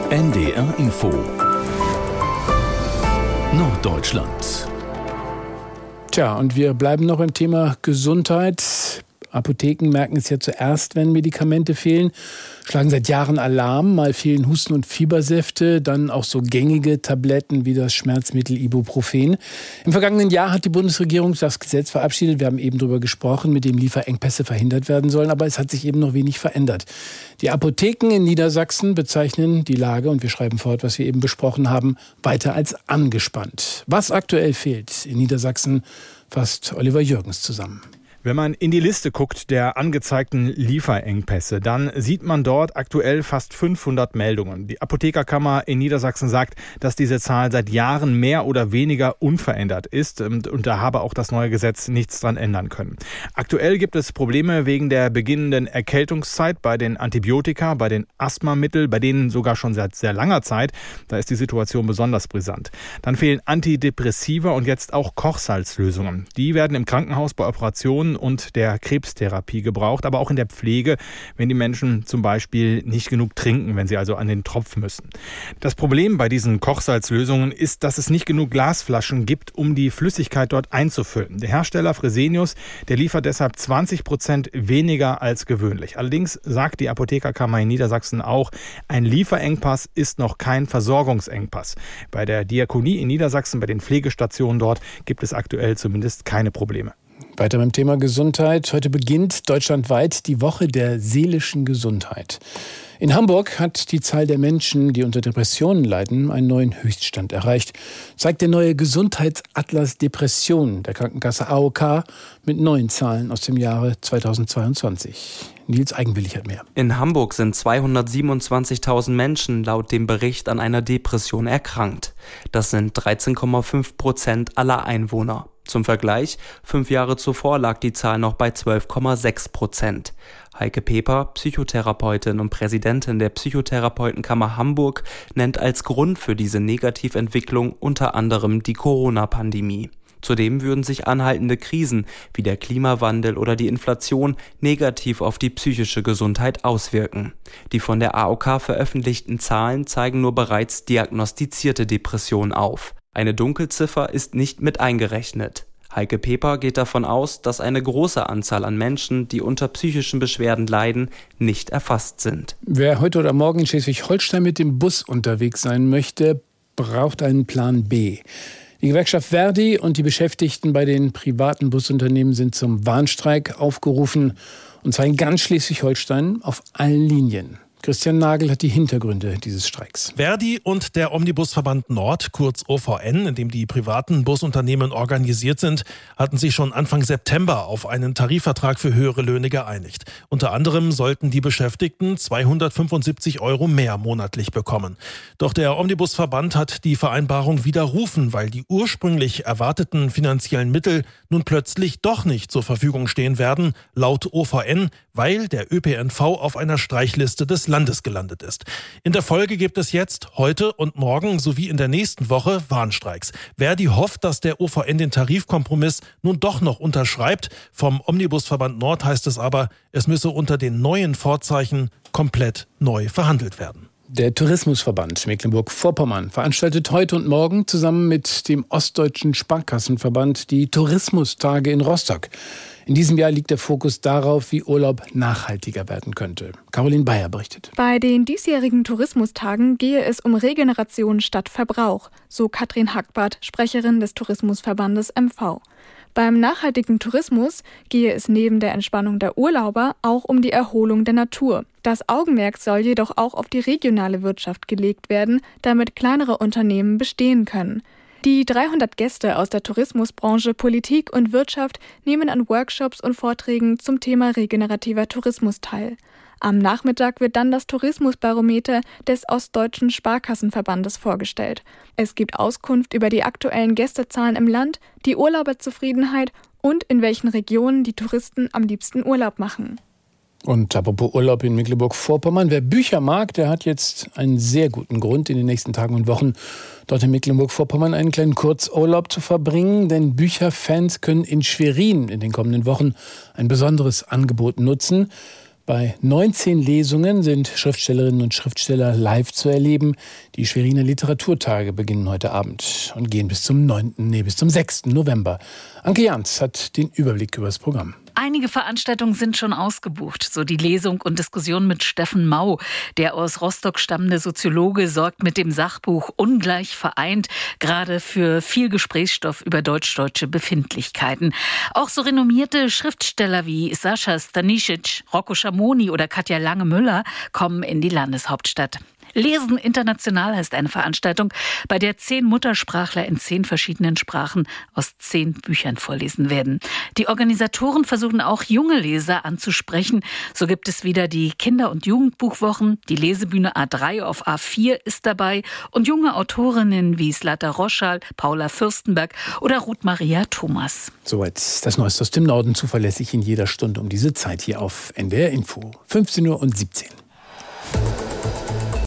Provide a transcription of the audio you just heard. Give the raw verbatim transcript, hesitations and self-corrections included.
N D R Info Norddeutschland. Tja, und wir bleiben noch beim Thema Gesundheit. Apotheken merken es ja zuerst, wenn Medikamente fehlen, schlagen seit Jahren Alarm. Mal fehlen Husten- und Fiebersäfte, dann auch so gängige Tabletten wie das Schmerzmittel Ibuprofen. Im vergangenen Jahr hat die Bundesregierung das Gesetz verabschiedet. Wir haben eben darüber gesprochen, mit dem Lieferengpässe verhindert werden sollen. Aber es hat sich eben noch wenig verändert. Die Apotheken in Niedersachsen bezeichnen die Lage, und wir schreiben fort, was wir eben besprochen haben, weiter als angespannt. Was aktuell fehlt in Niedersachsen, fasst Oliver Jürgens zusammen. Wenn man in die Liste guckt der angezeigten Lieferengpässe, dann sieht man dort aktuell fast fünfhundert Meldungen. Die Apothekerkammer in Niedersachsen sagt, dass diese Zahl seit Jahren mehr oder weniger unverändert ist, und, und da habe auch das neue Gesetz nichts dran ändern können. Aktuell gibt es Probleme wegen der beginnenden Erkältungszeit bei den Antibiotika, bei den Asthmamitteln, bei denen sogar schon seit sehr langer Zeit. Da ist die Situation besonders brisant. Dann fehlen Antidepressiva und jetzt auch Kochsalzlösungen. Die werden im Krankenhaus bei Operationen und der Krebstherapie gebraucht, aber auch in der Pflege, wenn die Menschen zum Beispiel nicht genug trinken, wenn sie also an den Tropf müssen. Das Problem bei diesen Kochsalzlösungen ist, dass es nicht genug Glasflaschen gibt, um die Flüssigkeit dort einzufüllen. Der Hersteller Fresenius, der liefert deshalb zwanzig Prozent weniger als gewöhnlich. Allerdings sagt die Apothekerkammer in Niedersachsen auch, ein Lieferengpass ist noch kein Versorgungsengpass. Bei der Diakonie in Niedersachsen, bei den Pflegestationen dort, gibt es aktuell zumindest keine Probleme. Weiter beim Thema Gesundheit. Heute beginnt deutschlandweit die Woche der seelischen Gesundheit. In Hamburg hat die Zahl der Menschen, die unter Depressionen leiden, einen neuen Höchststand erreicht, zeigt der neue Gesundheitsatlas Depression der Krankenkasse A O K mit neuen Zahlen aus dem Jahre zweitausendzweiundzwanzig. Nils Eigenwillig hat mehr. In Hamburg sind zweihundertsiebenundzwanzigtausend Menschen laut dem Bericht an einer Depression erkrankt. Das sind dreizehn Komma fünf Prozent aller Einwohner. Zum Vergleich, fünf Jahre zuvor lag die Zahl noch bei zwölf Komma sechs Prozent. Heike Peper, Psychotherapeutin und Präsidentin der Psychotherapeutenkammer Hamburg, nennt als Grund für diese Negativentwicklung unter anderem die Corona-Pandemie. Zudem würden sich anhaltende Krisen wie der Klimawandel oder die Inflation negativ auf die psychische Gesundheit auswirken. Die von der A O K veröffentlichten Zahlen zeigen nur bereits diagnostizierte Depressionen auf. Eine Dunkelziffer ist nicht mit eingerechnet. Heike Peper geht davon aus, dass eine große Anzahl an Menschen, die unter psychischen Beschwerden leiden, nicht erfasst sind. Wer heute oder morgen in Schleswig-Holstein mit dem Bus unterwegs sein möchte, braucht einen Plan B. Die Gewerkschaft Verdi und die Beschäftigten bei den privaten Busunternehmen sind zum Warnstreik aufgerufen, und zwar in ganz Schleswig-Holstein auf allen Linien. Christian Nagel hat die Hintergründe dieses Streiks. Verdi und der Omnibusverband Nord, kurz O V N, in dem die privaten Busunternehmen organisiert sind, hatten sich schon Anfang September auf einen Tarifvertrag für höhere Löhne geeinigt. Unter anderem sollten die Beschäftigten zweihundertfünfundsiebzig Euro mehr monatlich bekommen. Doch der Omnibusverband hat die Vereinbarung widerrufen, weil die ursprünglich erwarteten finanziellen Mittel nun plötzlich doch nicht zur Verfügung stehen werden, laut O V N, weil der Ö P N V auf einer Streichliste des Landes gelandet ist. In der Folge gibt es jetzt, heute und morgen sowie in der nächsten Woche Warnstreiks. Verdi hofft, dass der O V N den Tarifkompromiss nun doch noch unterschreibt. Vom Omnibusverband Nord heißt es aber, es müsse unter den neuen Vorzeichen komplett neu verhandelt werden. Der Tourismusverband Mecklenburg-Vorpommern veranstaltet heute und morgen zusammen mit dem Ostdeutschen Sparkassenverband die Tourismustage in Rostock. In diesem Jahr liegt der Fokus darauf, wie Urlaub nachhaltiger werden könnte. Caroline Bayer berichtet. Bei den diesjährigen Tourismustagen gehe es um Regeneration statt Verbrauch, so Katrin Hackbart, Sprecherin des Tourismusverbandes M V. Beim nachhaltigen Tourismus gehe es neben der Entspannung der Urlauber auch um die Erholung der Natur. Das Augenmerk soll jedoch auch auf die regionale Wirtschaft gelegt werden, damit kleinere Unternehmen bestehen können. Die dreihundert Gäste aus der Tourismusbranche, Politik und Wirtschaft nehmen an Workshops und Vorträgen zum Thema regenerativer Tourismus teil. Am Nachmittag wird dann das Tourismusbarometer des Ostdeutschen Sparkassenverbandes vorgestellt. Es gibt Auskunft über die aktuellen Gästezahlen im Land, die Urlauberzufriedenheit und in welchen Regionen die Touristen am liebsten Urlaub machen. Und apropos Urlaub in Mecklenburg-Vorpommern, wer Bücher mag, der hat jetzt einen sehr guten Grund, in den nächsten Tagen und Wochen dort in Mecklenburg-Vorpommern einen kleinen Kurzurlaub zu verbringen. Denn Bücherfans können in Schwerin in den kommenden Wochen ein besonderes Angebot nutzen. Bei neunzehn Lesungen sind Schriftstellerinnen und Schriftsteller live zu erleben. Die Schweriner Literaturtage beginnen heute Abend und gehen bis zum neunten, nee, bis zum sechsten November. Anke Jans hat den Überblick über das Programm. Einige Veranstaltungen sind schon ausgebucht, so die Lesung und Diskussion mit Steffen Mau. Der aus Rostock stammende Soziologe sorgt mit dem Sachbuch Ungleich vereint gerade für viel Gesprächsstoff über deutsch-deutsche Befindlichkeiten. Auch so renommierte Schriftsteller wie Sascha Stanisic, Rocco Schamoni oder Katja Lange-Müller kommen in die Landeshauptstadt. Lesen international heißt eine Veranstaltung, bei der zehn Muttersprachler in zehn verschiedenen Sprachen aus zehn Büchern vorlesen werden. Die Organisatoren versuchen auch junge Leser anzusprechen. So gibt es wieder die Kinder- und Jugendbuchwochen. Die Lesebühne A drei auf A vier ist dabei und junge Autorinnen wie Zlata Roschal, Paula Fürstenberg oder Ruth Maria Thomas. Soweit das Neueste aus dem Norden, zuverlässig in jeder Stunde um diese Zeit hier auf N D R Info. fünfzehn Uhr und siebzehn.